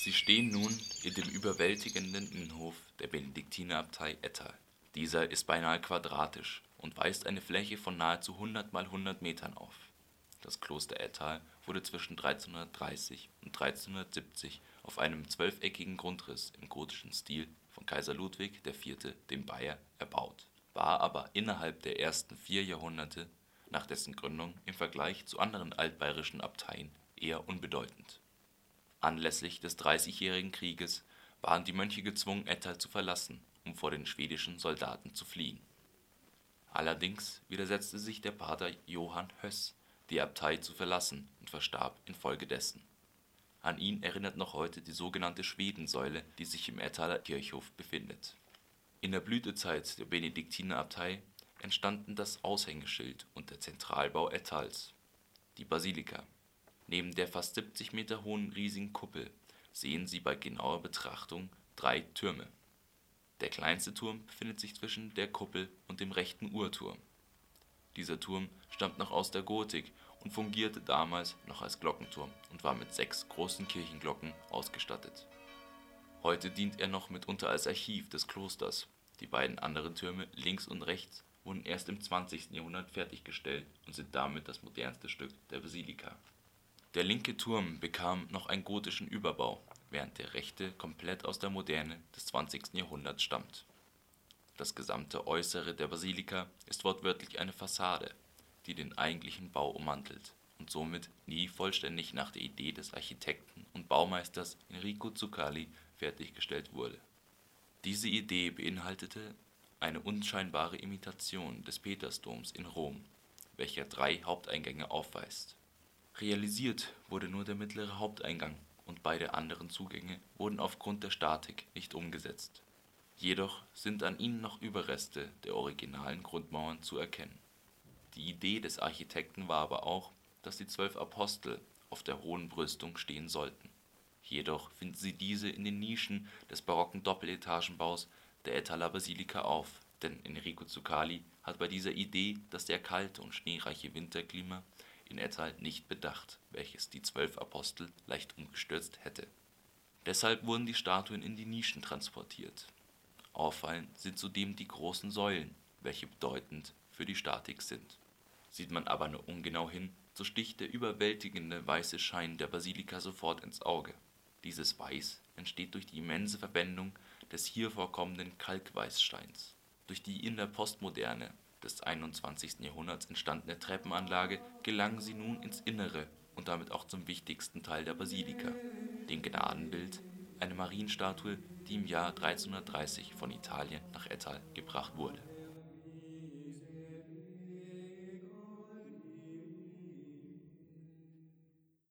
Sie stehen nun in dem überwältigenden Innenhof der Benediktinerabtei Ettal. Dieser ist beinahe quadratisch und weist eine Fläche von nahezu 100 mal 100 Metern auf. Das Kloster Ettal wurde zwischen 1330 und 1370 auf einem zwölfeckigen Grundriss im gotischen Stil von Kaiser Ludwig IV. Dem Bayer erbaut, war aber innerhalb der ersten 4 Jahrhunderte nach dessen Gründung im Vergleich zu anderen altbayerischen Abteien eher unbedeutend. Anlässlich des Dreißigjährigen Krieges waren die Mönche gezwungen, Ettal zu verlassen, um vor den schwedischen Soldaten zu fliehen. Allerdings widersetzte sich der Pater Johann Höss, die Abtei zu verlassen, und verstarb infolgedessen. An ihn erinnert noch heute die sogenannte Schwedensäule, die sich im Ettaler Kirchhof befindet. In der Blütezeit der Benediktinerabtei entstanden das Aushängeschild und der Zentralbau Ettals, die Basilika. Neben der fast 70 Meter hohen riesigen Kuppel sehen Sie bei genauer Betrachtung 3 Türme. Der kleinste Turm befindet sich zwischen der Kuppel und dem rechten Uhrturm. Dieser Turm stammt noch aus der Gotik und fungierte damals noch als Glockenturm und war mit 6 großen Kirchenglocken ausgestattet. Heute dient er noch mitunter als Archiv des Klosters. Die beiden anderen Türme links und rechts wurden erst im 20. Jahrhundert fertiggestellt und sind damit das modernste Stück der Basilika. Der linke Turm bekam noch einen gotischen Überbau, während der rechte komplett aus der Moderne des 20. Jahrhunderts stammt. Das gesamte Äußere der Basilika ist wortwörtlich eine Fassade, die den eigentlichen Bau ummantelt und somit nie vollständig nach der Idee des Architekten und Baumeisters Enrico Zuccalli fertiggestellt wurde. Diese Idee beinhaltete eine unscheinbare Imitation des Petersdoms in Rom, welcher 3 Haupteingänge aufweist. Realisiert wurde nur der mittlere Haupteingang und beide anderen Zugänge wurden aufgrund der Statik nicht umgesetzt. Jedoch sind an ihnen noch Überreste der originalen Grundmauern zu erkennen. Die Idee des Architekten war aber auch, dass die 12 Apostel auf der hohen Brüstung stehen sollten. Jedoch finden Sie diese in den Nischen des barocken Doppeletagenbaus der Ettaler Basilika auf, denn Enrico Zuccalli hat bei dieser Idee das sehr kalte und schneereiche Winterklima in Ettal nicht bedacht, welches die 12 Apostel leicht umgestürzt hätte. Deshalb wurden die Statuen in die Nischen transportiert. Auffallend sind zudem die großen Säulen, welche bedeutend für die Statik sind. Sieht man aber nur ungenau hin, so sticht der überwältigende weiße Schein der Basilika sofort ins Auge. Dieses Weiß entsteht durch die immense Verwendung des hier vorkommenden Kalkweißsteins. Durch die in der Postmoderne des 21. Jahrhunderts entstandene Treppenanlage gelangen sie nun ins Innere und damit auch zum wichtigsten Teil der Basilika, dem Gnadenbild, eine Marienstatue, die im Jahr 1330 von Italien nach Ettal gebracht wurde